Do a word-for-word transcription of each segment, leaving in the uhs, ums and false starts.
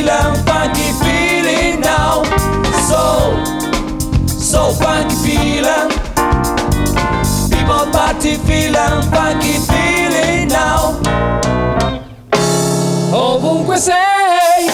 feeling, funky feeling now. So, so funky feeling. People party feeling, funky feeling now. Ovunque sei,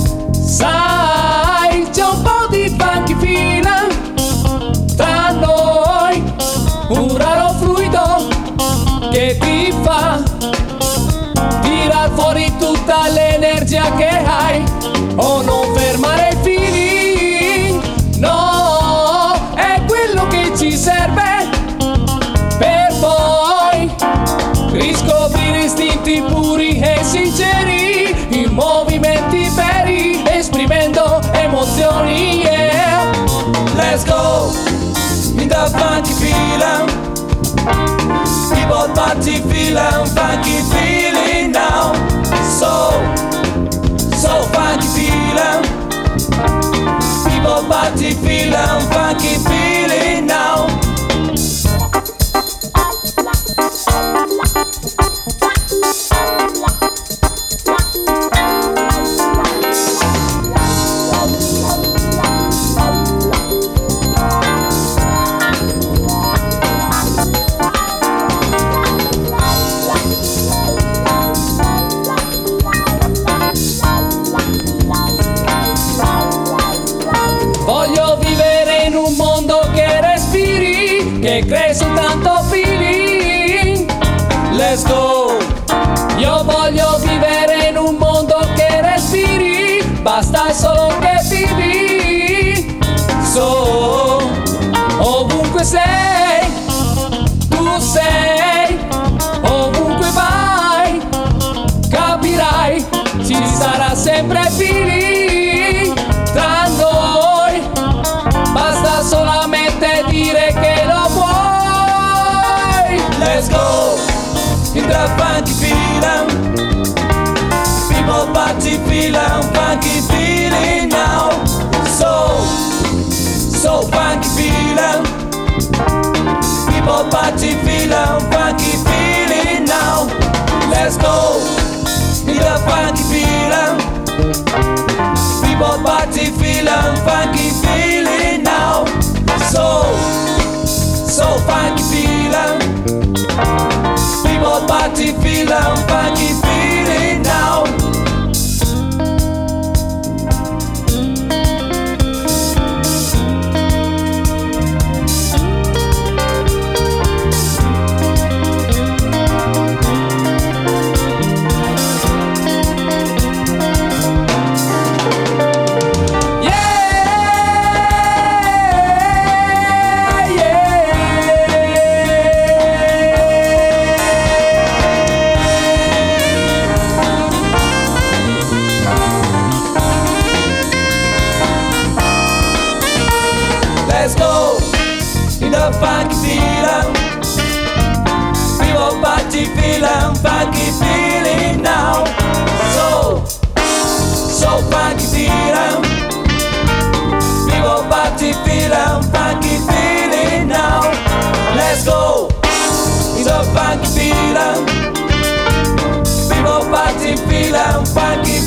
sai, c'è un po' di funky feeling tra noi, un raro fluido che ti fa tirar fuori tutta l'energia che hai. O non fermare il feeling, no, è quello che ci serve per poi riscoprire istinti puri e sinceri, in movimenti veri, esprimendo emozioni, yeah. Let's go in the funky feeling. People party feeling, funky feeling now. So, so funky feeling. People party feeling, funky feeling now. Voglio vivere in un mondo che respiri, che crei soltanto feeling. Let's go. Io voglio vivere in un mondo che respiri, basta solo che vivi. So, ovunque sei, tu sei, ovunque vai, capirai, ci sarà sempre feeling tra noi. Basta solamente dire che lo vuoi. Let's go in the funky feeling. People party feeling, funky feeling now. So, so funky feeling. People party feeling, funky feeling now. Let's go in the funky feeling. People party feeling, funky feeling now. So, so funky feeling. People party feeling, funky feeling now. Let's go in the funky feeling. People party feeling, funky feeling now. So, so funky feeling. People party feeling, funky feeling now. Let's go in the funky feeling. People party feeling, funky